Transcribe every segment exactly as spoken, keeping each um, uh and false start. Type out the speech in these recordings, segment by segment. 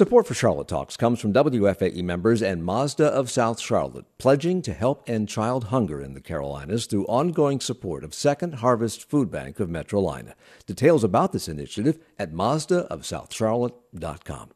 Support for Charlotte Talks comes from W F A E members and Mazda of South Charlotte, pledging to help end child hunger in the Carolinas through ongoing support of Second Harvest Food Bank of Metrolina. Details about this initiative at mazda of south charlotte dot com.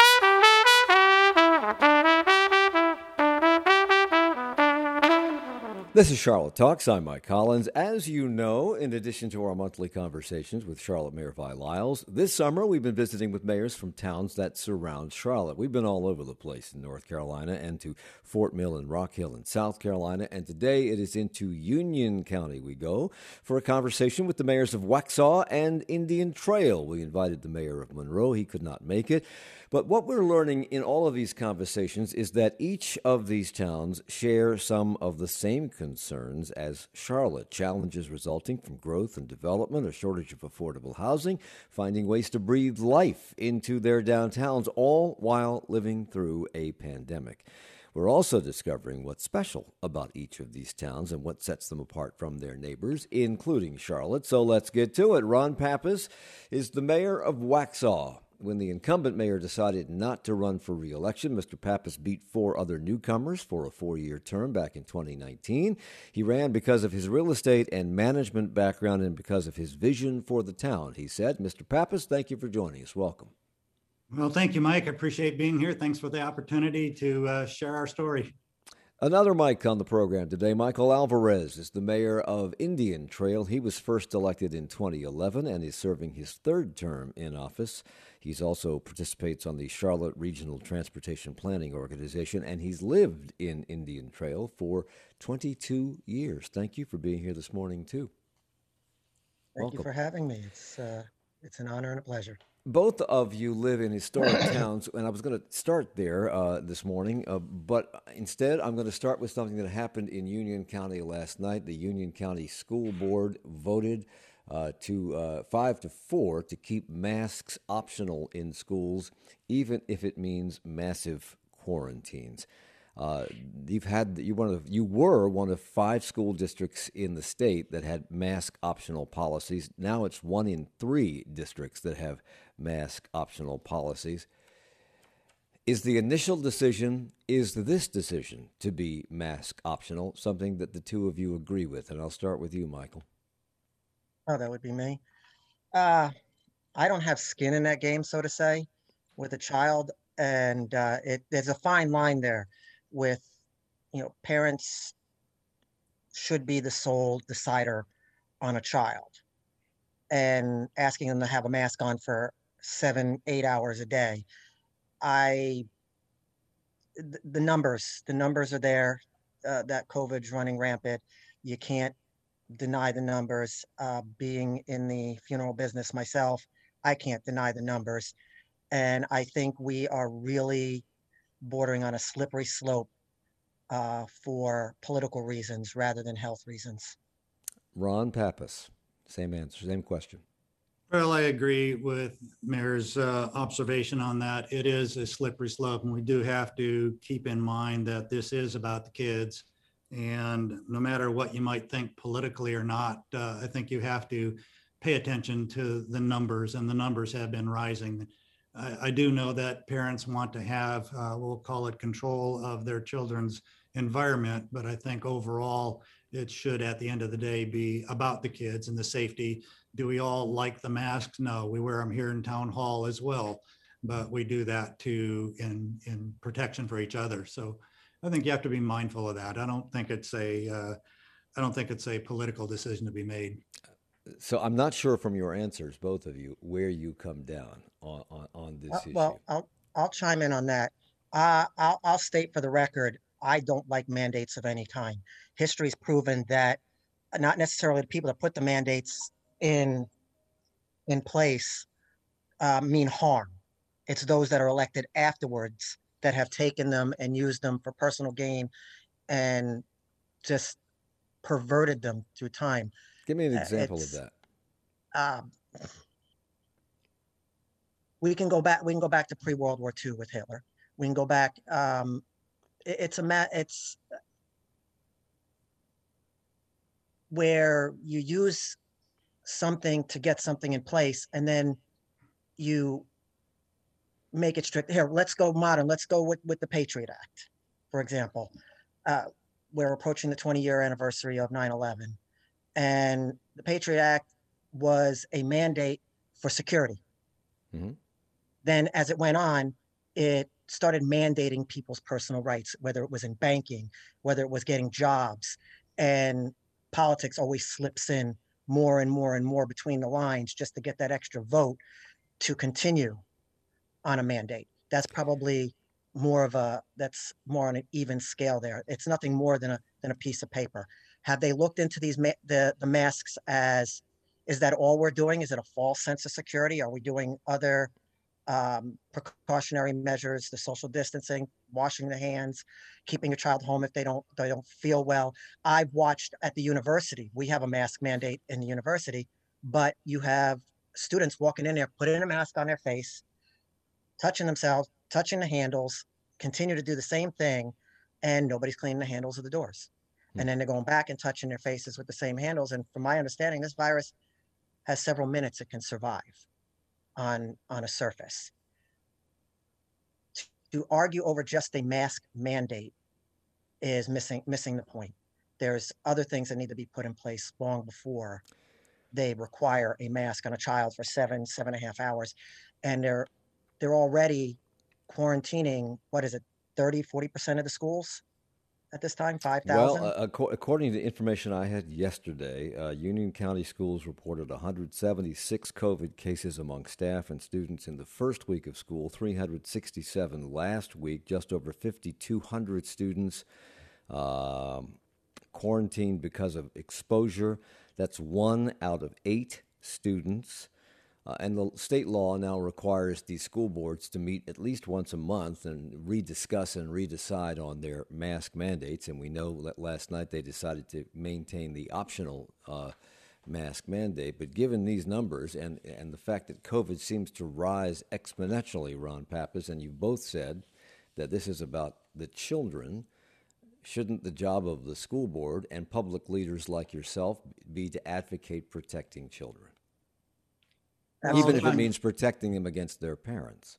This is Charlotte Talks. I'm Mike Collins. As you know, in addition to our monthly conversations with Charlotte Mayor Vi Lyles, this summer we've been visiting with mayors from towns that surround Charlotte. We've been all over the place in North Carolina and to Fort Mill and Rock Hill in South Carolina, and today it is into Union County we go for a conversation with the mayors of Waxhaw and Indian Trail. We invited the mayor of Monroe. He could not make it. But what we're learning in all of these conversations is that each of these towns share some of the same concerns as Charlotte. Challenges resulting from growth and development, a shortage of affordable housing, finding ways to breathe life into their downtowns, all while living through a pandemic. We're also discovering what's special about each of these towns and what sets them apart from their neighbors, including Charlotte. So let's get to it. Ron Pappas is the mayor of Waxhaw. When the incumbent mayor decided not to run for re-election, Mister Pappas beat four other newcomers for a four-year term back in twenty nineteen. He ran because of his real estate and management background and because of his vision for the town, he said. Mister Pappas, thank you for joining us. Welcome. Well, thank you, Mike. I appreciate being here. Thanks for the opportunity to uh, share our story. Another Mike on the program today. Michael Alvarez is the mayor of Indian Trail. He was first elected in twenty eleven and is serving his third term in office. He's also participates on the Charlotte Regional Transportation Planning Organization, and he's lived in Indian Trail for twenty-two years. Thank you for being here this morning, too. Thank Welcome. you for having me. It's uh, it's an honor and a pleasure. Both of you live in historic towns, and I was going to start there uh, this morning, uh, but instead I'm going to start with something that happened in Union County last night. The Union County School Board voted uh, to uh, five to four to keep masks optional in schools, even if it means massive quarantines. Uh, you've had you one of you were one of five school districts in the state that had mask optional policies. Now it's one in three districts that have mask optional policies. Is the initial decision, is this decision to be mask optional something that the two of you agree with? And I'll start with you, Michael. Oh, that would be me. Uh, I don't have skin in that game, so to say, with a child, and uh, it there's a fine line there. With, you know, parents should be the sole decider on a child, and asking them to have a mask on for seven, eight hours a day. I, th- the numbers, the numbers are there, uh, that COVID's running rampant. You can't deny the numbers. Uh, being in the funeral business myself, I can't deny the numbers. And I think we are really bordering on a slippery slope uh, for political reasons rather than health reasons. Ron Pappas, same answer, same question. Well, I agree with Mayor's uh, observation on that. It is a slippery slope, and we do have to keep in mind that this is about the kids. And no matter what you might think politically or not, uh, I think you have to pay attention to the numbers, and the numbers have been rising. I, I do know that parents want to have, uh, we'll call it control of their children's environment, but I think overall it should, at the end of the day, be about the kids and the safety. Do we all like the masks? No, we wear them here in town hall as well, but we do that too in in protection for each other. So I think you have to be mindful of that. I don't think it's a uh, I don't think it's a political decision to be made. So I'm not sure from your answers, both of you, where you come down on, on, on this Uh, issue. well, I'll I'll chime in on that. Uh, I'll I'll state for the record, I don't like mandates of any kind. History's proven that not necessarily the people that put the mandates in in place uh, mean harm. It's those that are elected afterwards that have taken them and used them for personal gain and just perverted them through time. Give me an Uh, example of It's that. um, we can go back. We can go back to pre-World War Two with Hitler. We can go back. Um, it- it's a ma- It's where you use something to get something in place, and then you make it strict. Here, let's go modern. Let's go with, with the Patriot Act, for example. Uh, we're approaching the twenty year anniversary of nine eleven. And the Patriot Act was a mandate for security. Mm-hmm. Then as it went on, it started mandating people's personal rights, whether it was in banking, whether it was getting jobs, and politics always slips in more and more and more between the lines just to get that extra vote to continue on a mandate. That's probably more of a, that's more on an even scale there. It's nothing more than a, than a piece of paper. Have they looked into these, ma- the, the masks as, is that all we're doing? Is it a false sense of security? Are we doing other um, precautionary measures, the social distancing, washing the hands, keeping a child home if they don't, they don't feel well? I've watched at the university, we have a mask mandate in the university, but you have students walking in there, putting a mask on their face, touching themselves, touching the handles, continue to do the same thing, and nobody's cleaning the handles of the doors. Hmm. And then they're going back and touching their faces with the same handles. And from my understanding, this virus has several minutes it can survive on, on a surface. To argue over just a mask mandate is missing, missing the point. There's other things that need to be put in place long before they require a mask on a child for seven, seven and a half hours. And they're, they're already quarantining, what is it, thirty, forty percent of the schools at this time, five thousand? Well, uh, ac- according to information I had yesterday, uh, Union County Schools reported one hundred seventy-six COVID cases among staff and students in the first week of school, three hundred sixty-seven last week, just over five thousand two hundred students um, quarantined because of exposure. That's one out of eight students. Uh, and the state law now requires these school boards to meet at least once a month and rediscuss and redecide on their mask mandates. And we know that last night they decided to maintain the optional uh, mask mandate. But given these numbers and, and the fact that COVID seems to rise exponentially, Ron Pappas, and you both said that this is about the children, shouldn't the job of the school board and public leaders like yourself be to advocate protecting children? Even if it means protecting them against their parents.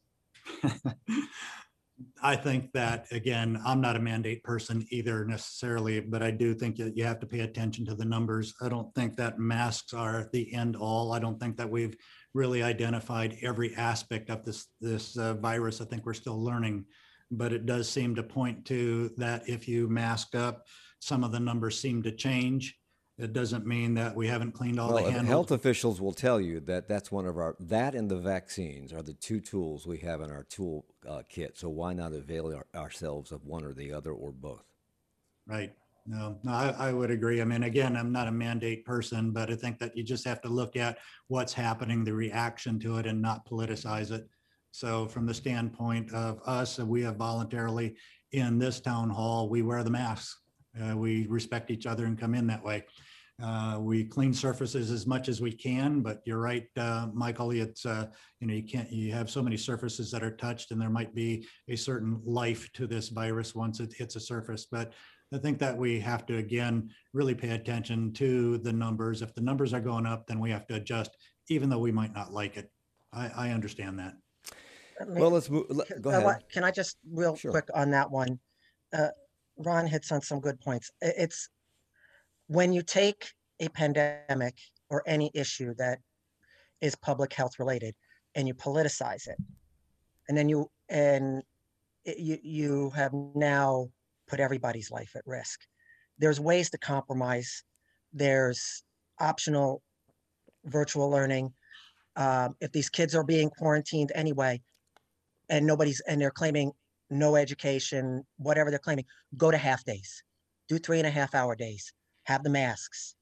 I think that, again, I'm not a mandate person either necessarily, but I do think that you have to pay attention to the numbers. I don't think that masks are the end all. I don't think that we've really identified every aspect of this, this uh, virus. I think we're still learning, but it does seem to point to that if you mask up, some of the numbers seem to change. It doesn't mean that we haven't cleaned all well, the handles. Health officials will tell you that that's one of our, that and the vaccines are the two tools we have in our tool uh, kit. So why not avail our, ourselves of one or the other or both? Right. No, no I, I would agree. I mean, again, I'm not a mandate person, but I think that you just have to look at what's happening, the reaction to it, and not politicize it. So from the standpoint of us, we have voluntarily in this town hall, we wear the masks. Uh, we respect each other and come in that way. Uh, we clean surfaces as much as we can, but you're right, uh, Michael, it's, uh, you know, you can't, you have so many surfaces that are touched and there might be a certain life to this virus once it hits a surface. But I think that we have to, again, really pay attention to the numbers. If the numbers are going up, then we have to adjust, even though we might not like it. I, I understand that. Well, let's move. Go ahead. Can I just real sure. quick on that one? Uh, Ron hits on some good points. It's when you take a pandemic or any issue that is public health related and you politicize it, and then you and it, you you have now put everybody's life at risk. There's ways to compromise. There's optional virtual learning. Um, if these kids are being quarantined anyway, and nobody's and they're claiming no education, whatever they're claiming, go to half days, do three and a half hour days, have the masks,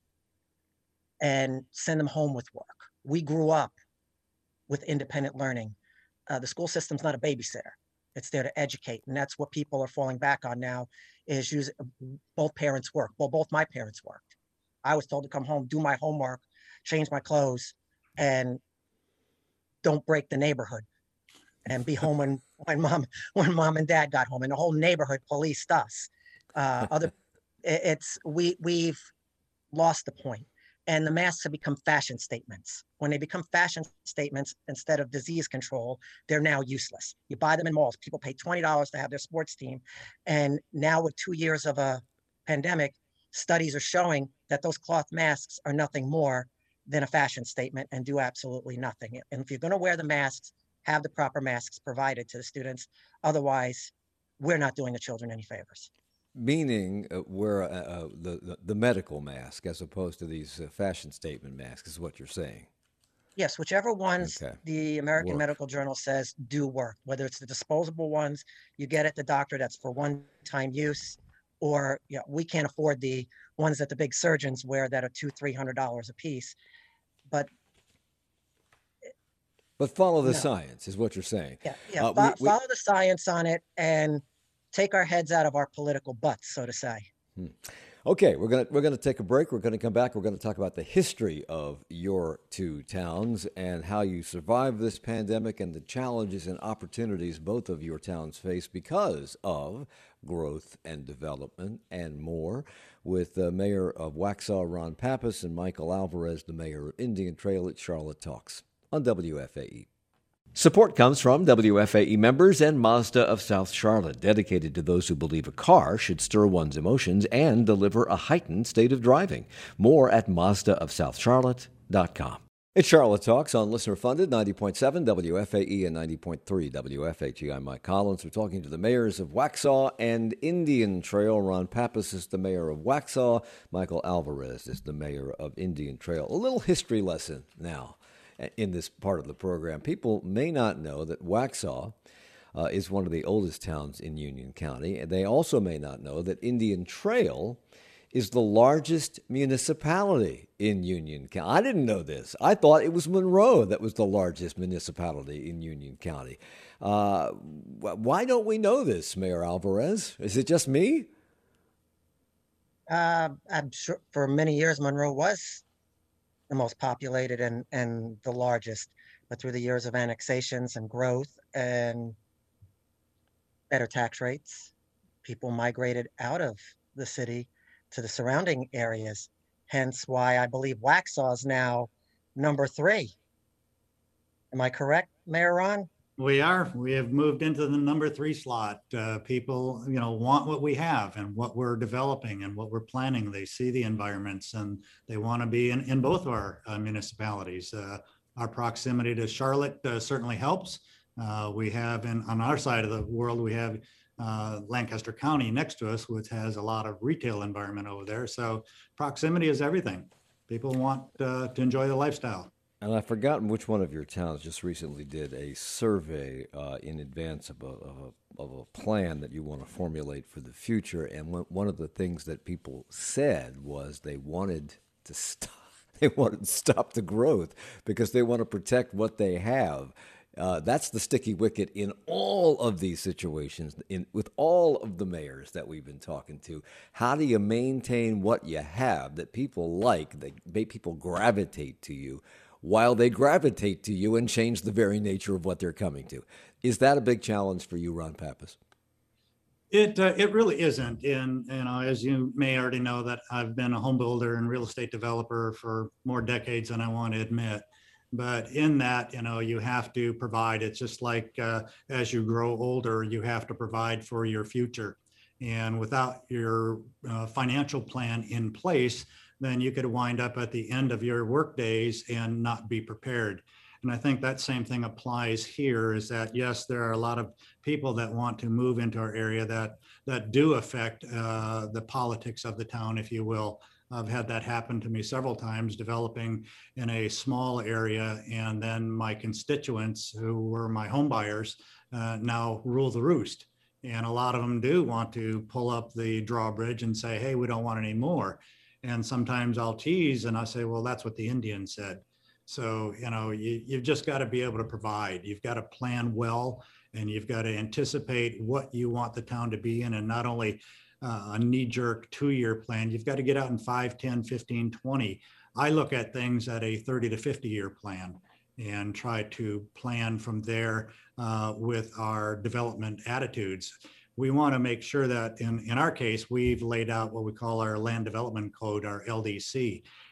and send them home with work. We grew up with independent learning. Uh, the school system's not a babysitter. It's there to educate. And that's what people are falling back on now is use both parents work. Well, both my parents worked. I was told to come home, do my homework, change my clothes, and don't break the neighborhood. And be home when, when mom when mom and dad got home, and the whole neighborhood policed us. Uh, other, it's we we've lost the point. and the masks have become fashion statements. When they become fashion statements instead of disease control, they're now useless. You buy them in malls. People pay twenty dollars to have their sports team. And now with two years of a pandemic, studies are showing that those cloth masks are nothing more than a fashion statement and do absolutely nothing. And if you're going to wear the masks, have the proper masks provided to the students. Otherwise, we're not doing the children any favors. Meaning uh, wear uh, uh, the, the the medical mask as opposed to these uh, fashion statement masks is what you're saying. Yes, whichever ones Okay. the American Work. Medical Journal says do work, whether it's the disposable ones you get at the doctor that's for one-time use, or you know, we can't afford the ones that the big surgeons wear that are two, three hundred dollars a piece. But But follow the no, science is what you're saying. yeah, yeah, Uh, we, fo- we, follow the science on it and take our heads out of our political butts, so to say. hmm. Okay, we're gonna we're gonna take a break. We're gonna come back. We're gonna talk about the history of your two towns and how you survived this pandemic and the challenges and opportunities both of your towns face because of growth and development and more. With uh, Mayor of Waxhaw Ron Pappas and Michael Alvarez, the mayor of Indian Trail at Charlotte Talks on W F A E. Support comes from W F A E members and Mazda of South Charlotte, dedicated to those who believe a car should stir one's emotions and deliver a heightened state of driving. More at Mazda of South Charlotte dot com. It's Charlotte Talks on listener-funded ninety point seven W F A E and ninety point three W F H E. I'm Mike Collins. We're talking to the mayors of Waxhaw and Indian Trail. Ron Pappas is the mayor of Waxhaw. Michael Alvarez is the mayor of Indian Trail. A little history lesson now in this part of the program. People may not know that Waxhaw uh, is one of the oldest towns in Union County, and they also may not know that Indian Trail is the largest municipality in Union County. I didn't know this. I thought it was Monroe that was the largest municipality in Union County. Uh, why don't we know this, Mayor Alvarez? Is it just me? Uh, I'm sure for many years Monroe was the most populated and, and the largest, but through the years of annexations and growth and better tax rates, people migrated out of the city to the surrounding areas. Hence why I believe Waxhaw is now number three. Am I correct, Mayor Ron? We are. We have moved into the number three slot. Uh, people, you know, want what we have and what we're developing and what we're planning. They see the environments and they want to be in, in both of our uh, municipalities. Uh, our proximity to Charlotte uh, certainly helps. Uh, we have in on our side of the world, we have uh, Lancaster County next to us, which has a lot of retail environment over there. So proximity is everything. People want uh, to enjoy the lifestyle. And I've forgotten which one of your towns just recently did a survey uh, in advance of a, of, a, of a plan that you want to formulate for the future. And one of the things that people said was they wanted to stop, they wanted to stop the growth because they want to protect what they have. Uh, that's the sticky wicket in all of these situations, in with all of the mayors that we've been talking to. How do you maintain what you have that people like, that make people gravitate to you, while they gravitate to you and change the very nature of what they're coming to? Is that a big challenge for you, Ron Pappas? It uh, it really isn't. And you know, as you may already know, that I've been a home builder and real estate developer for more decades than I want to admit. But in that, you know, you have to provide. It's just like uh, as you grow older, you have to provide for your future. And without your uh, financial plan in place, then you could wind up at the end of your work days and not be prepared. And I think that same thing applies here, is that, yes, there are a lot of people that want to move into our area that that do affect uh, the politics of the town, if you will. I've had that happen to me several times, developing in a small area, and then my constituents, who were my home buyers, uh, now rule the roost. And a lot of them do want to pull up the drawbridge and say, hey, we don't want any more. And sometimes I'll tease and I say, well, that's what the Indians said. So, you know, you, you've just got to be able to provide. You've got to plan well, and you've got to anticipate what you want the town to be in, and not only uh, a knee-jerk two-year plan. You've got to get out in five, ten, fifteen, twenty. I look at things at a thirty to fifty year plan and try to plan from there uh, with our development attitudes. We want to make sure that in, in our case, we've laid out what we call our land development code, our L D C.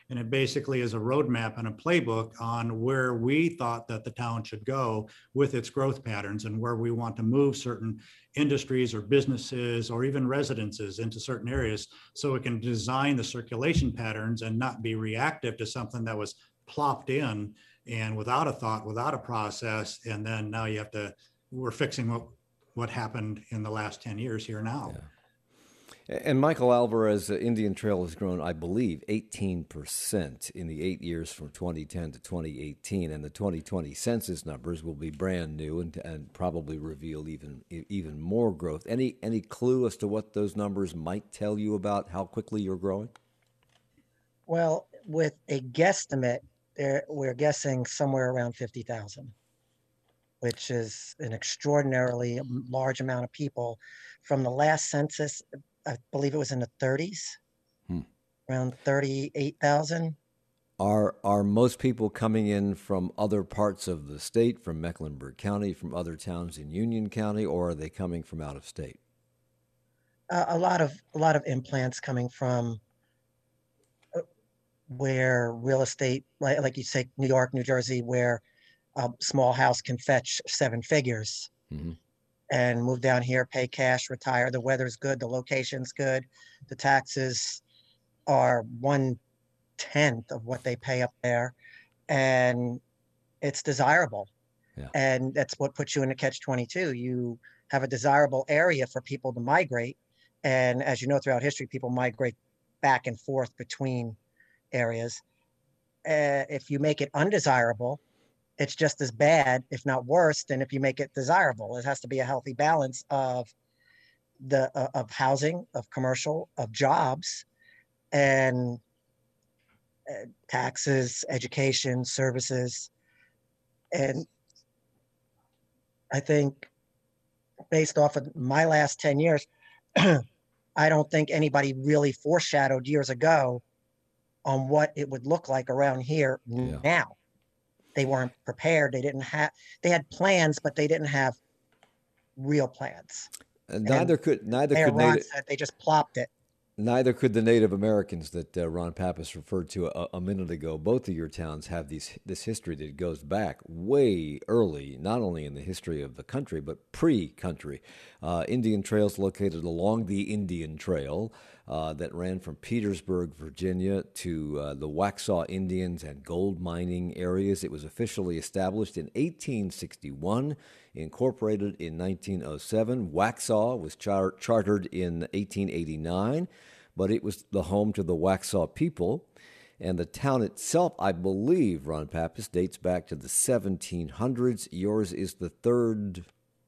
And it basically is a roadmap and a playbook on where we thought that the town should go with its growth patterns and where we want to move certain industries or businesses or even residences into certain areas, so it can design the circulation patterns and not be reactive to something that was plopped in and without a thought, without a process. And then now you have to, we're fixing what, what happened in the last ten years here now. Yeah. And Michael Alvarez, uh, Indian Trail has grown, I believe, eighteen percent in the eight years from twenty ten to twenty eighteen, and the twenty twenty census numbers will be brand new and, and probably reveal even even more growth. Any any clue as to what those numbers might tell you about how quickly you're growing? Well, with a guesstimate, there, we're guessing somewhere around fifty thousand, which is an extraordinarily large amount of people. From the last census, I believe it was in the thirties, hmm. around thirty-eight thousand. Are are most people coming in from other parts of the state, from Mecklenburg County, from other towns in Union County, or are they coming from out of state? Uh, a lot of a lot of implants coming from uh, where real estate, like like you say, New York, New Jersey, where a small house can fetch seven figures. Mm-hmm. And move down here, pay cash, retire. The weather's good, the location's good, the taxes are one tenth of what they pay up there, and it's desirable. Yeah. And that's what puts you in a catch twenty-two. You have a desirable area for people to migrate, and as you know, throughout history, people migrate back and forth between areas. Uh, if you make it undesirable, it's just as bad, if not worse, than if you make it desirable. It has to be a healthy balance of the uh, of housing, of commercial, of jobs, and uh, taxes, education, services. And I think based off of my last ten years, I don't think anybody really foreshadowed years ago on what it would look like around here yeah. now. They weren't prepared. They didn't have, they had plans, but they didn't have real plans. And neither and could, neither could Ron Native, said they just plopped it. Neither could the Native Americans that uh, Ron Pappas referred to a, a minute ago. Both of your towns have these, this history that goes back way early, not only in the history of the country, but pre-country. Uh, Indian Trail's located along the Indian Trail uh, that ran from Petersburg, Virginia, to uh, the Waxhaw Indians and gold mining areas. It was officially established in eighteen sixty-one, incorporated in nineteen oh seven. Waxhaw was char- chartered in eighteen eighty-nine. But it was the home to the Waxhaw people. And the town itself, I believe, Ron Pappas, dates back to the seventeen hundreds. Yours is the third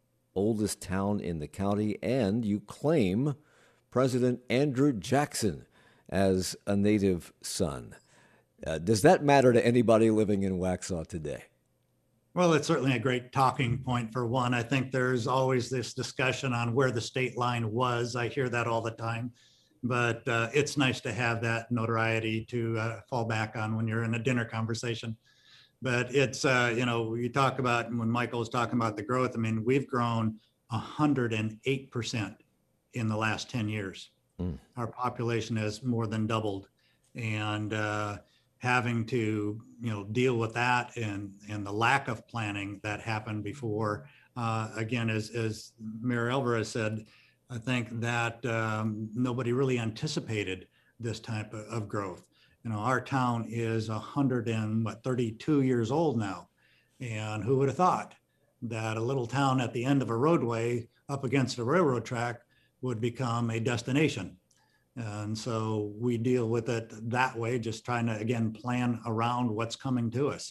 oldest town in the county, and you claim President Andrew Jackson as a native son. Uh, does that matter to anybody living in Waxhaw today? Well, it's certainly a great talking point for one. I think there's always this discussion on where the state line was. I hear that all the time. But uh, it's nice to have that notoriety to uh, fall back on when you're in a dinner conversation. But it's, uh, you know, you talk about, when Michael was talking about the growth, I mean, we've grown one hundred eight percent in the last ten years. Mm. Our population has more than doubled. And uh, having to, you know, deal with that and, and the lack of planning that happened before, uh, again, as, as Mayor Alvarez said, I think that um, nobody really anticipated this type of, of growth. You know, our town is one hundred thirty-two years old now. And who would have thought that a little town at the end of a roadway up against a railroad track would become a destination? And so we deal with it that way, just trying to, again, plan around what's coming to us.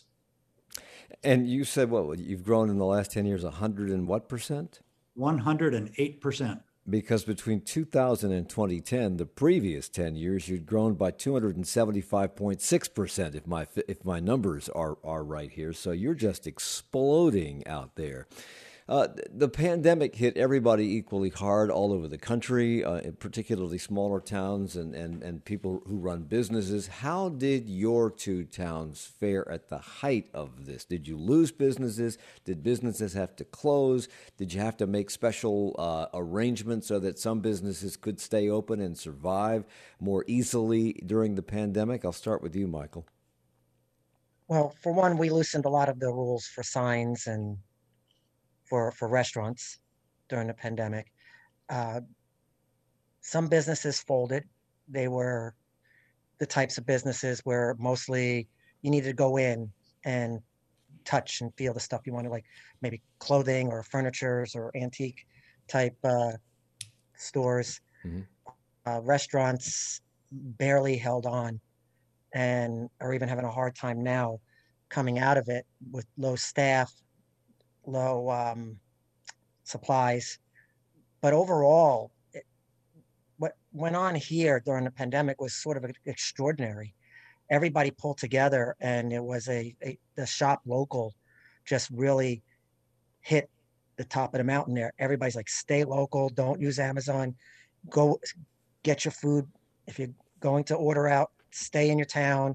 And you said, what, you've grown in the last ten years, one hundred and what percent? one hundred eight percent. Because between two thousand and twenty ten, the previous ten years, you'd grown by two hundred seventy-five point six percent, if my if my numbers are, are right here. So you're just exploding out there. Uh, the pandemic hit everybody equally hard all over the country, uh, particularly smaller towns and, and, and people who run businesses. How did your two towns fare at the height of this? Did you lose businesses? Did businesses have to close? Did you have to make special uh, arrangements so that some businesses could stay open and survive more easily during the pandemic? I'll start with you, Michael. Well, for one, we loosened a lot of the rules for signs and for for restaurants during the pandemic. Uh, some businesses folded. They were the types of businesses where mostly you needed to go in and touch and feel the stuff you wanted, like maybe clothing or furnitures or antique type uh, stores. Mm-hmm. Uh, restaurants barely held on and are even having a hard time now coming out of it with low staff, low um, supplies. But overall, it, what went on here during the pandemic was sort of extraordinary. Everybody pulled together, and it was a, a the shop local just really hit the top of the mountain there. Everybody's like, stay local, don't use Amazon, go get your food. If you're going to order out, stay in your town,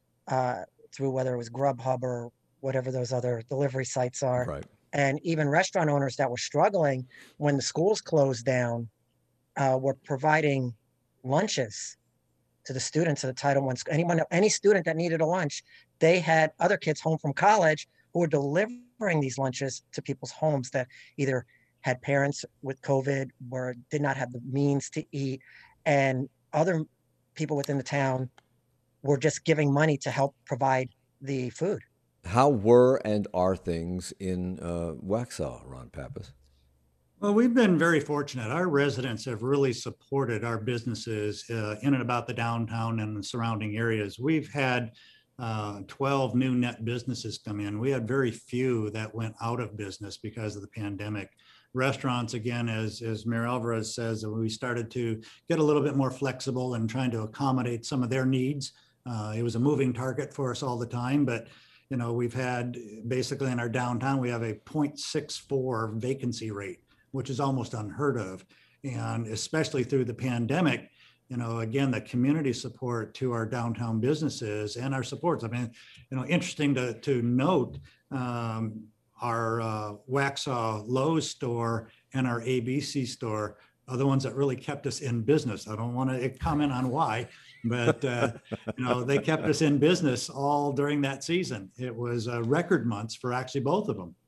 uh, through whether it was Grubhub or whatever those other delivery sites are. Right. And even restaurant owners that were struggling when the schools closed down uh, were providing lunches to the students of the Title One. Anyone, any student that needed a lunch, they had other kids home from college who were delivering these lunches to people's homes that either had parents with COVID or did not have the means to eat, and other people within the town were just giving money to help provide the food. How were and are things in uh, Waxhaw, Ron Pappas? Well, we've been very fortunate. Our residents have really supported our businesses uh, in and about the downtown and the surrounding areas. We've had uh, twelve new net businesses come in. We had very few that went out of business because of the pandemic. Restaurants, again, as, as Mayor Alvarez says, we started to get a little bit more flexible and trying to accommodate some of their needs. Uh, it was a moving target for us all the time, but you know, we've had basically in our downtown, we have a zero point six four vacancy rate, which is almost unheard of. And especially through the pandemic, you know, again, the community support to our downtown businesses and our supports. I mean, you know, interesting to, to note, um, our uh, Waxhaw Lowe's store and our A B C store are the ones that really kept us in business. I don't want to comment on why, but uh, you know, they kept us in business all during that season. It was uh, record months for actually both of them.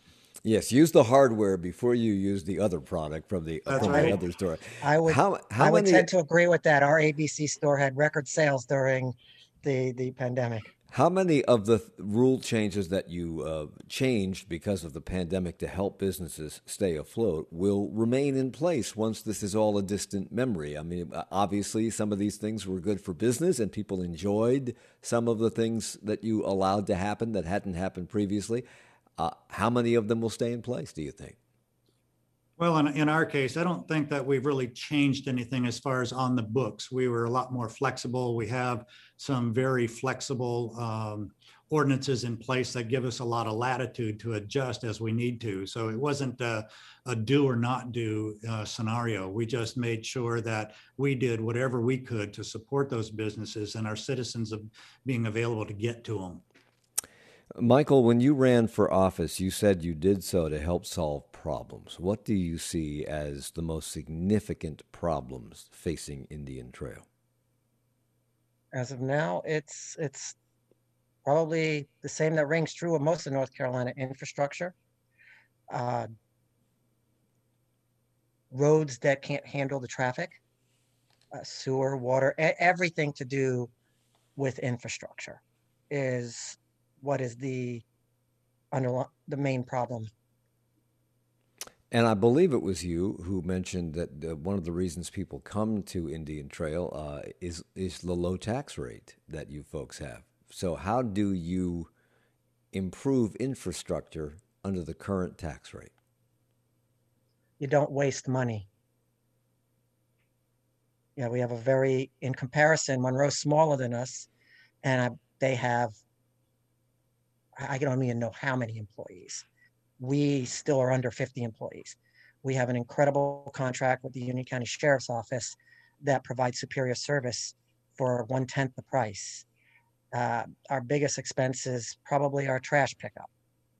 Yes, use the hardware before you use the other product from the, That's from right. the other store. I would, how, how I would many, tend to agree with that. Our A B C store had record sales during the, the pandemic. How many of the th- rule changes that you uh, changed because of the pandemic to help businesses stay afloat will remain in place once this is all a distant memory? I mean, obviously, some of these things were good for business and people enjoyed some of the things that you allowed to happen that hadn't happened previously. Uh, how many of them will stay in place, do you think? Well, in, in our case, I don't think that we've really changed anything as far as on the books. We were a lot more flexible. We have some very flexible um, ordinances in place that give us a lot of latitude to adjust as we need to. So it wasn't a, a do or not do uh, scenario. We just made sure that we did whatever we could to support those businesses and our citizens of being available to get to them. Michael, when you ran for office, you said you did so to help solve problems. What do you see as the most significant problems facing Indian Trail? As of now, it's it's probably the same that rings true of most of North Carolina: infrastructure, uh, roads that can't handle the traffic, uh, sewer, water, e- everything to do with infrastructure is what is the under the main problem. And I believe it was you who mentioned that uh, one of the reasons people come to Indian Trail uh, is is the low tax rate that you folks have. So how do you improve infrastructure under the current tax rate? You don't waste money. Yeah, we have a very, in comparison, Monroe's smaller than us, and I, they have, I don't even know how many employees, we still are under fifty employees. We have an incredible contract with the Union County Sheriff's Office that provides superior service for one tenth the price. Uh, our biggest expense is probably our trash pickup,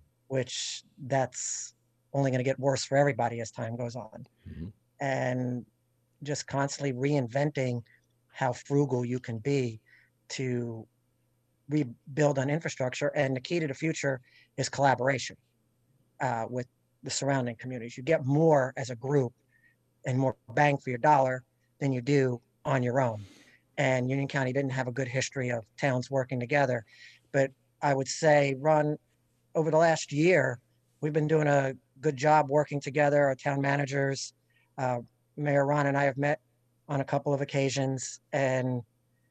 which that's only going to get worse for everybody as time goes on. Mm-hmm. And just constantly reinventing how frugal you can be to rebuild on infrastructure. And the key to the future is collaboration uh, with the surrounding communities. You get more as a group and more bang for your dollar than you do on your own. And Union County didn't have a good history of towns working together. But I would say, Ron, over the last year, we've been doing a good job working together. Our town managers, uh, Mayor Ron and I have met on a couple of occasions and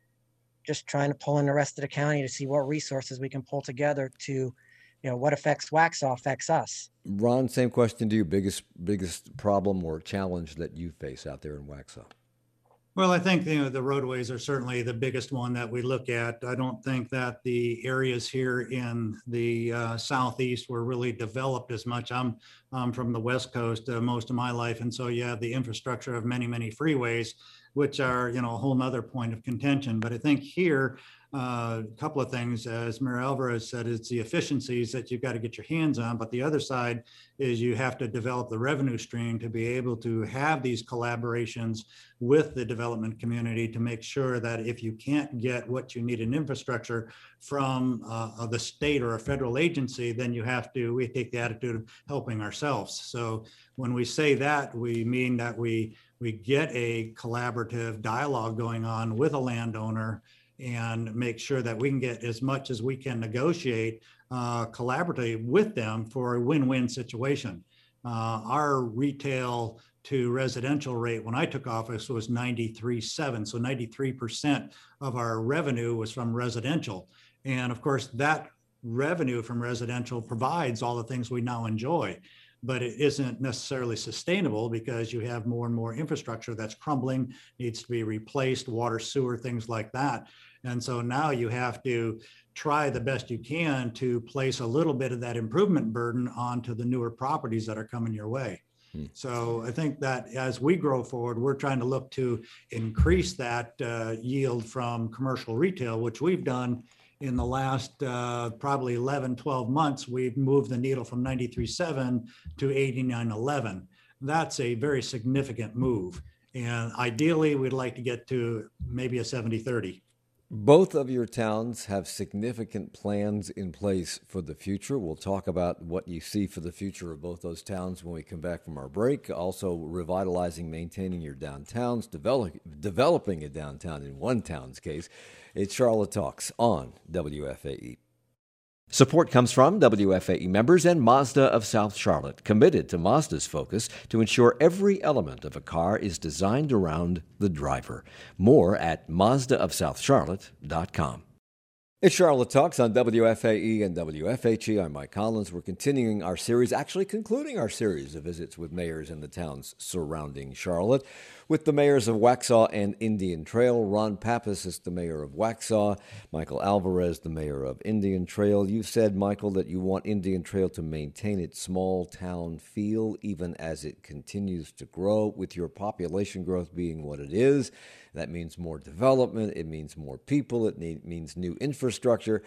just trying to pull in the rest of the county to see what resources we can pull together to, you know, what affects Waxhaw affects us. Ron, same question to you. Biggest biggest problem or challenge that you face out there in Waxhaw? Well, I think, you know, the roadways are certainly the biggest one that we look at. I don't think that the areas here in the uh, southeast were really developed as much. I'm, I'm from the West Coast uh, most of my life. And so you have the infrastructure of many, many freeways, which are, you know, a whole nother point of contention. But I think here, uh, a couple of things, as Mayor Alvarez said, it's the efficiencies that you've got to get your hands on. But the other side is you have to develop the revenue stream to be able to have these collaborations with the development community to make sure that if you can't get what you need in infrastructure from uh, the state or a federal agency, then you have to, we take the attitude of helping ourselves. So when we say that, we mean that we we get a collaborative dialogue going on with a landowner and make sure that we can get as much as we can negotiate uh, collaboratively with them for a win-win situation. Uh, our retail to residential rate when I took office was ninety-three point seven. So ninety-three percent of our revenue was from residential. And of course, that revenue from residential provides all the things we now enjoy. But it isn't necessarily sustainable because you have more and more infrastructure that's crumbling, needs to be replaced, water, sewer, things like that. And so now you have to try the best you can to place a little bit of that improvement burden onto the newer properties that are coming your way. Hmm. So I think that as we grow forward, we're trying to look to increase that uh, yield from commercial retail, which we've done in the last uh, probably eleven, twelve months. We've moved the needle from ninety-three point seven to eighty-nine point eleven. That's a very significant move. And ideally, we'd like to get to maybe a seventy thirty. Both of your towns have significant plans in place for the future. We'll talk about what you see for the future of both those towns when we come back from our break. Also, revitalizing, maintaining your downtowns, develop, developing a downtown in one town's case. It's Charlotte Talks on W F A E. Support comes from W F A E members and Mazda of South Charlotte, committed to Mazda's focus to ensure every element of a car is designed around the driver. More at Mazda of South Charlotte dot com. It's Charlotte Talks on W F A E and W F H E. I'm Mike Collins. We're continuing our series, actually concluding our series of visits with mayors in the towns surrounding Charlotte. With the mayors of Waxhaw and Indian Trail, Ron Pappas is the mayor of Waxhaw, Michael Alvarez, the mayor of Indian Trail. You said, Michael, that you want Indian Trail to maintain its small town feel even as it continues to grow, with your population growth being what it is. That means more development, it means more people, it need, means new infrastructure.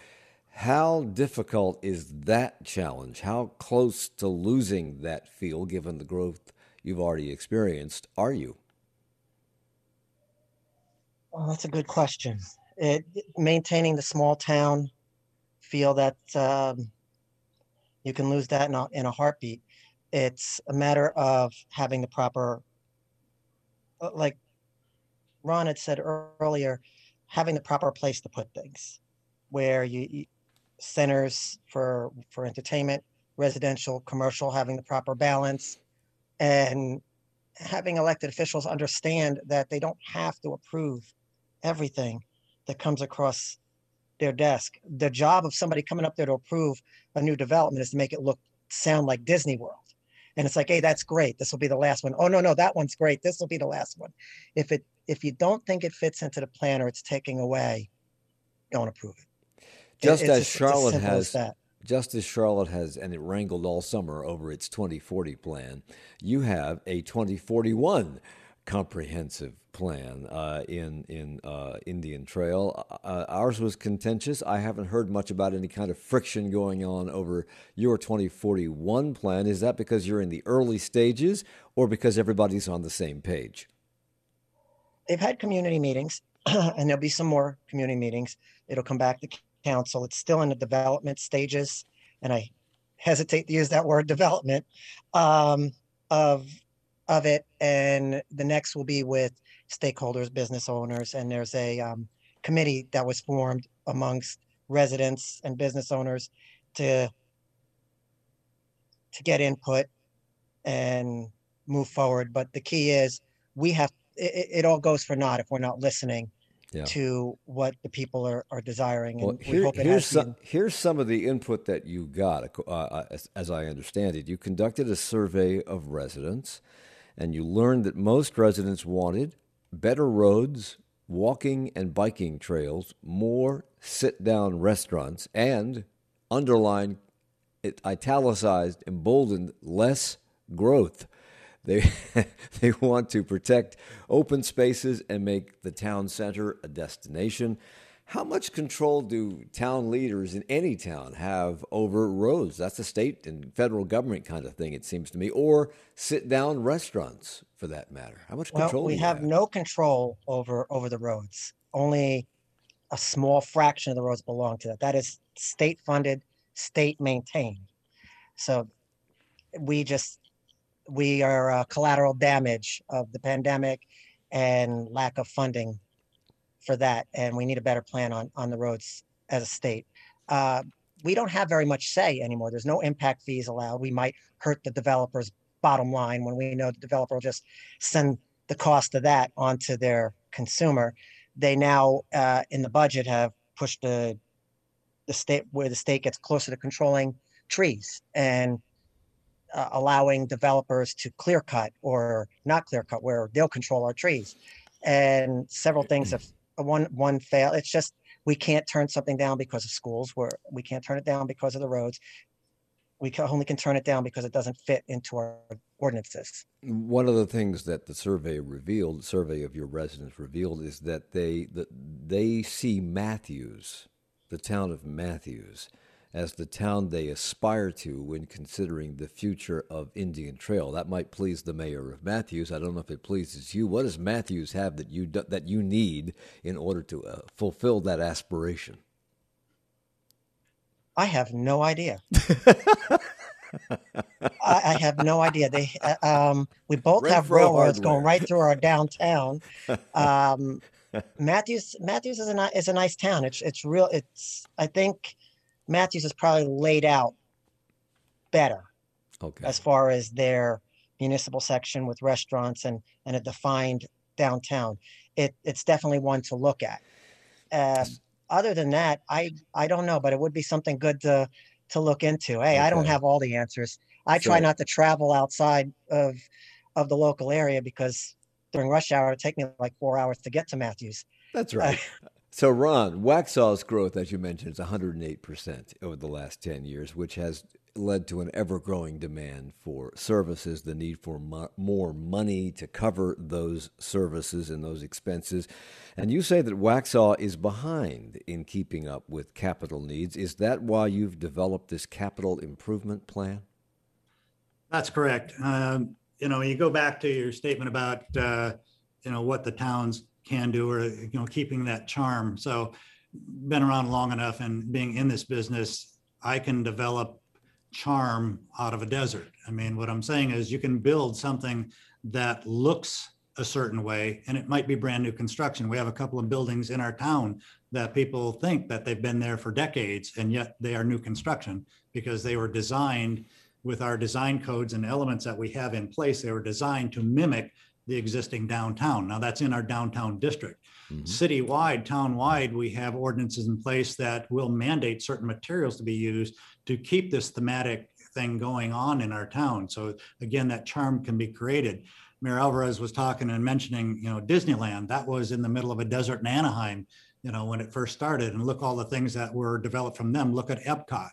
How difficult is that challenge? How close to losing that feel, given the growth you've already experienced, are you? Well, that's a good question. It, maintaining the small town feel that um, you can lose that in a, in a heartbeat. It's a matter of having the proper, like Ron had said earlier, having the proper place to put things, where you, you centers for for entertainment, residential, commercial, having the proper balance, and having elected officials understand that they don't have to approve everything that comes across their desk. The job of somebody coming up there to approve a new development is to make it look, sound like Disney World. And it's like, hey, that's great. This will be the last one. Oh, no, no, that one's great. This will be the last one. If it if you don't think it fits into the plan or it's taking away, don't approve it. Just it, as just, Charlotte as has, as just as Charlotte has, and it wrangled all summer over its twenty forty plan, you have a twenty forty-one comprehensive plan uh, in in uh, Indian Trail. Uh, ours was contentious. I haven't heard much about any kind of friction going on over your twenty forty-one plan. Is that because you're in the early stages, or because everybody's on the same page? They've had community meetings, and there'll be some more community meetings. It'll come back to council. It's still in the development stages, and I hesitate to use that word development um, of of it. And the next will be with stakeholders, business owners, and there's a um, committee that was formed amongst residents and business owners to to get input and move forward. But the key is we have it, it all goes for naught if we're not listening yeah. to what the people are, are desiring. And well, we here, hope it here's, has some, been... here's some of the input that you got, uh, as, as I understand it. You conducted a survey of residents, and you learned that most residents wanted better roads, walking and biking trails, more sit-down restaurants, and, underlined, it italicized, emboldened, less growth. They they want to protect open spaces and make the town center a destination. How much control do town leaders in any town have over roads? That's a state and federal government kind of thing, it seems to me, or sit-down restaurants, for that matter. How much control Well, we do you have have? no control over over the roads. Only a small fraction of the roads belong to that. That is state-funded, state-maintained. So we just we are uh, collateral damage of the pandemic and lack of funding for that. And we need a better plan on, on the roads as a state. Uh, we don't have very much say anymore. There's no impact fees allowed. We might hurt the developer's bottom line when we know the developer will just send the cost of that onto their consumer. They now, uh, in the budget, have pushed the, the state where the state gets closer to controlling trees and Uh, allowing developers to clear cut or not clear cut, where they'll control our trees. And several things have one one fail. It's just we can't turn something down because of schools. Where we can't turn it down because of the roads. We can, only can turn it down because it doesn't fit into our ordinances. One of the things that the survey revealed, the survey of your residents revealed, is that they that they see Matthews, the town of Matthews, as the town they aspire to when considering the future of Indian Trail. That might please the mayor of Matthews. I don't know if it pleases you. What does Matthews have that you that you need in order to uh, fulfill that aspiration? I have no idea. I, I have no idea. They uh, um, we both Renfro have railroads hardware. going right through our downtown. Um, Matthews Matthews is a ni- is a nice town. It's it's real. It's I think. Matthews is probably laid out better okay. as far as their municipal section with restaurants and, and a defined downtown. It, it's definitely one to look at. Uh, other than that, I, I don't know, but it would be something good to, to look into. Hey, okay. I don't have all the answers. I so, try not to travel outside of, of the local area because during rush hour, it takes me like four hours to get to Matthews. That's right. Uh, So, Ron, Waxhaw's growth, as you mentioned, is one hundred eight percent over the last ten years, which has led to an ever-growing demand for services, the need for mo- more money to cover those services and those expenses. And you say that Waxhaw is behind in keeping up with capital needs. Is that why you've developed this capital improvement plan? That's correct. Um, you know, you go back to your statement about, uh, you know, what the town's can do, or you know, keeping that charm. So been around long enough and being in this business, I can develop charm out of a desert. I mean, what I'm saying is you can build something that looks a certain way and it might be brand new construction. We have a couple of buildings in our town that people think that they've been there for decades and yet they are new construction because they were designed with our design codes and elements that we have in place. They were designed to mimic the existing downtown. Now that's in our downtown district. Mm-hmm. Citywide, townwide, we have ordinances in place that will mandate certain materials to be used to keep this thematic thing going on in our town. So again, that charm can be created. Mayor Alvarez was talking and mentioning, you know, Disneyland. That was in the middle of a desert in Anaheim, you know, when it first started. And look all the things that were developed from them. Look at Epcot.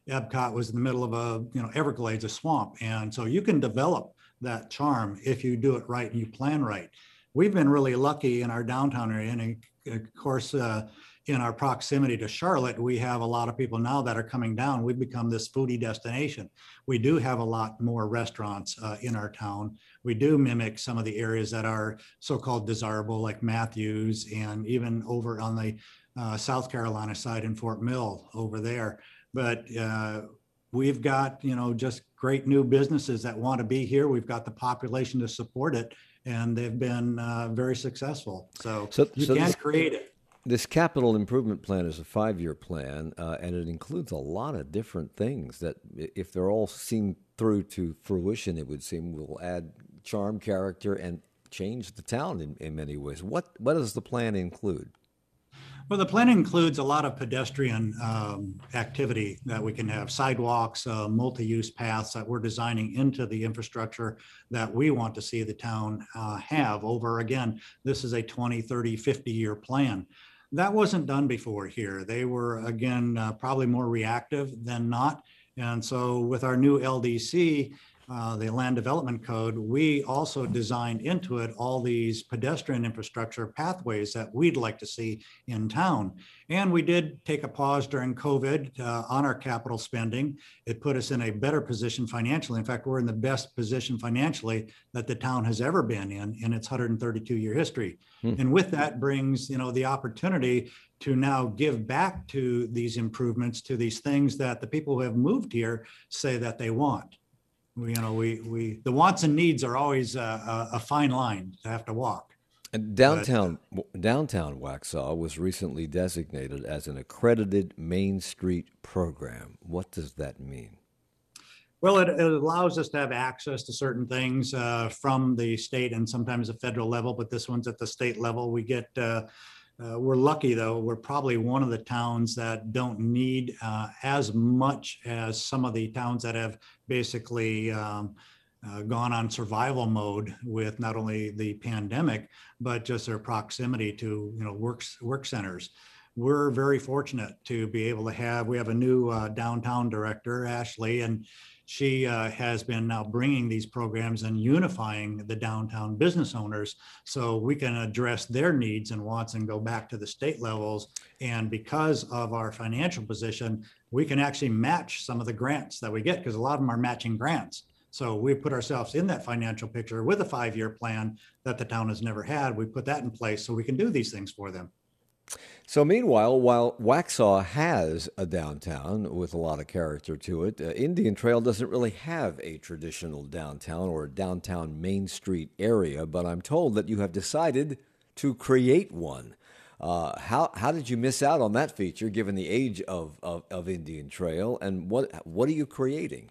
Epcot was in the middle of a, you know, Everglades, a swamp. And so you can develop that charm if you do it right and you plan right. We've been really lucky in our downtown area. And of course, uh, in our proximity to Charlotte, we have a lot of people now that are coming down. We've become this foodie destination. We do have a lot more restaurants uh, in our town. We do mimic some of the areas that are so-called desirable, like Matthews, and even over on the uh, South Carolina side in Fort Mill over there. But uh, we've got, you know, just great new businesses that want to be here. We've got the population to support it, and they've been uh, very successful. So, so you so can this, create it. This capital improvement plan is a five-year plan, uh, and it includes a lot of different things that, if they're all seen through to fruition, it would seem will add charm, character, and change the town in, in many ways. What what does the plan include? Well, the plan includes a lot of pedestrian um, activity that we can have, sidewalks, uh, multi-use paths that we're designing into the infrastructure that we want to see the town uh, have over. Again, this is a twenty, thirty, fifty year plan. That wasn't done before here. They were, again, uh, probably more reactive than not. And so with our new L D C, Uh, the Land Development Code, we also designed into it all these pedestrian infrastructure pathways that we'd like to see in town. And we did take a pause during COVID uh, on our capital spending. It put us in a better position financially. In fact, we're in the best position financially that the town has ever been in in its one hundred thirty-two year history. Hmm. And with that brings, you know, the opportunity to now give back to these improvements, to these things that the people who have moved here say that they want. We, you know, we, we, the wants and needs are always a, a fine line to have to walk. And downtown, but, uh, downtown Waxhaw was recently designated as an accredited Main Street program. What does that mean? Well, it, it allows us to have access to certain things uh, from the state and sometimes the federal level, but this one's at the state level. We get, uh, Uh, we're lucky, though. We're probably one of the towns that don't need uh, as much as some of the towns that have basically um, uh, gone on survival mode with not only the pandemic, but just their proximity to, you know, works, work centers. We're very fortunate to be able to have, we have a new uh, downtown director, Ashley, and she uh, has been now bringing these programs and unifying the downtown business owners so we can address their needs and wants and go back to the state levels. And because of our financial position, we can actually match some of the grants that we get, because a lot of them are matching grants. So we put ourselves in that financial picture with a five-year plan that the town has never had. We put that in place so we can do these things for them. So meanwhile, while Waxhaw has a downtown with a lot of character to it, uh, Indian Trail doesn't really have a traditional downtown or a downtown Main Street area, but I'm told that you have decided to create one. Uh, how how did you miss out on that feature, given the age of, of, of Indian Trail, and what what are you creating?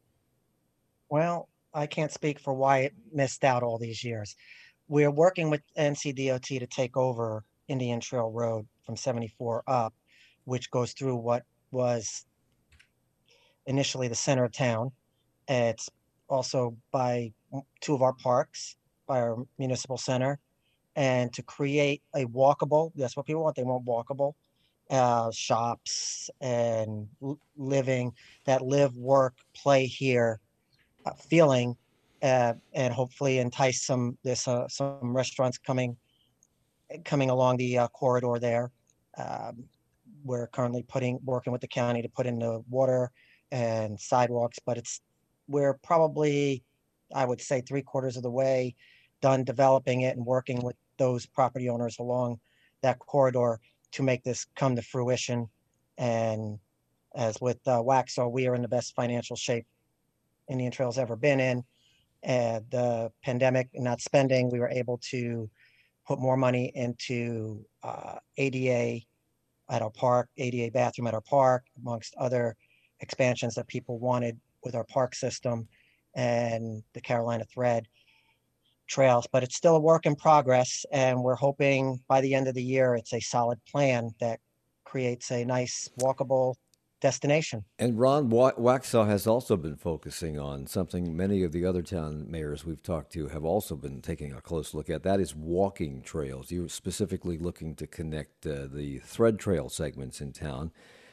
Well, I can't speak for why it missed out all these years. We're working with N C D O T to take over Indian Trail Road from seventy-four up, which goes through what was initially the center of town. It's also by two of our parks, by our municipal center, and to create a walkable, that's what people want, they want walkable, uh, shops and living, that live, work, play here uh, feeling, uh, and hopefully entice some, there's uh, some restaurants coming coming along the uh, corridor there. Um, we're currently putting, working with the county to put in the water and sidewalks, but it's, we're probably, I would say three quarters of the way done developing it and working with those property owners along that corridor to make this come to fruition. And as with uh, Waxhaw, we are in the best financial shape Indian Trail's ever been in. And the pandemic and not spending, we were able to put more money into uh, A D A at our park, A D A bathroom at our park, amongst other expansions that people wanted with our park system and the Carolina Thread trails. But it's still a work in progress, and we're hoping by the end of the year, it's a solid plan that creates a nice walkable destination. And Ron, Waxhaw has also been focusing on something many of the other town mayors we've talked to have also been taking a close look at. That is walking trails. You're specifically looking to connect uh, the thread trail segments in town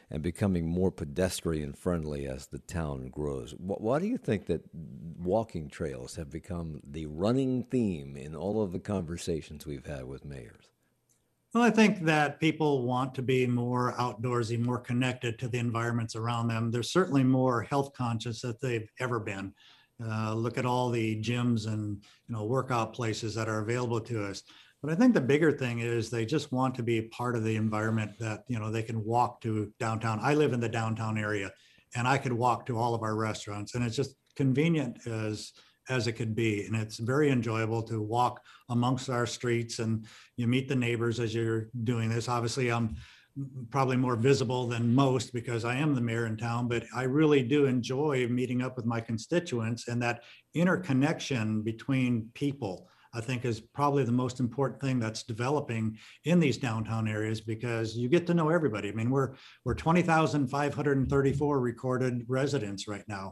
and becoming more pedestrian friendly as the town grows. Why do you think that walking trails have become the running theme in all of the conversations we've had with mayors? Well, I think that people want to be more outdoorsy, more connected to the environments around them. They're certainly more health conscious than they've ever been. Uh, look at all the gyms and you know workout places that are available to us. But I think the bigger thing is they just want to be part of the environment that, you know, they can walk to downtown. I live in the downtown area and I could walk to all of our restaurants, and it's just convenient as as it could be. And it's very enjoyable to walk amongst our streets, and you meet the neighbors as you're doing this. Obviously, I'm probably more visible than most because I am the mayor in town, but I really do enjoy meeting up with my constituents, and that interconnection between people, I think, is probably the most important thing that's developing in these downtown areas, because you get to know everybody. I mean, we're we're twenty thousand five hundred thirty-four recorded residents right now,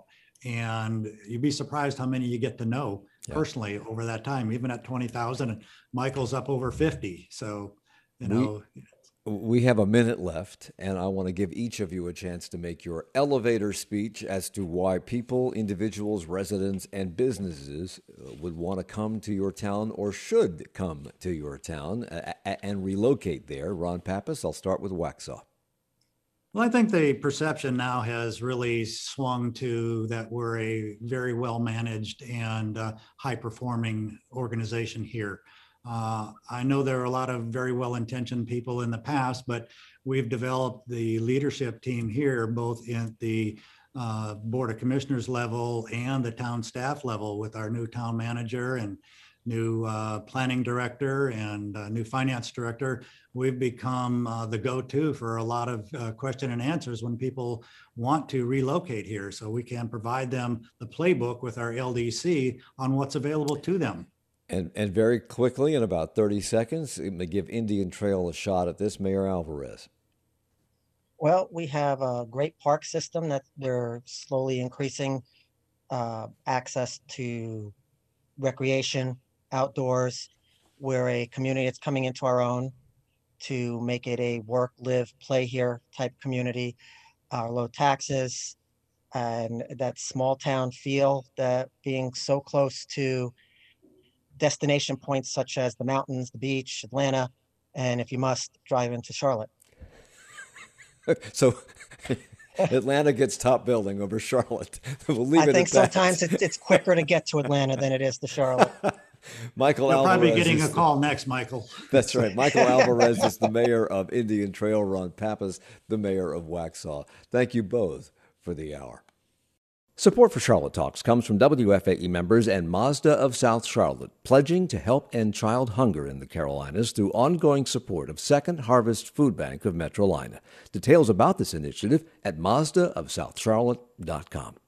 and you'd be surprised how many you get to know yeah. personally over that time, even at twenty thousand. And Michael's up over fifty. So, you know. We- We have a minute left, and I want to give each of you a chance to make your elevator speech as to why people, individuals, residents, and businesses would want to come to your town or should come to your town and relocate there. Ron Pappas, I'll start with Waxhaw. Well, I think the perception now has really swung to that we're a very well-managed and uh, high-performing organization here. Uh, I know there are a lot of very well-intentioned people in the past, but we've developed the leadership team here, both in the uh, Board of Commissioners level and the town staff level, with our new town manager and new uh, planning director and uh, new finance director. We've become uh, the go-to for a lot of uh, question and answers when people want to relocate here. So we can provide them the playbook with our L D C on what's available to them. And and very quickly, in about thirty seconds, I'm going to give Indian Trail a shot at this. Mayor Alvarez. Well, we have a great park system that we're slowly increasing uh, access to recreation, outdoors. We're a community that's coming into our own to make it a work, live, play here type community. Our low taxes and that small town feel, that being so close to destination points such as the mountains, the beach, Atlanta, and if you must, drive into Charlotte. So Atlanta gets top billing over Charlotte. We'll leave I it think at that. sometimes it, it's quicker to get to Atlanta than it is to Charlotte. Michael You're Alvarez. probably getting a the, call next, Michael. That's right. Michael Alvarez is the mayor of Indian Trail. Ron Pappas, the mayor of Waxhaw. Thank you both for the hour. Support for Charlotte Talks comes from W F A E members and Mazda of South Charlotte, pledging to help end child hunger in the Carolinas through ongoing support of Second Harvest Food Bank of Metrolina. Details about this initiative at Mazda of South Charlotte dot com.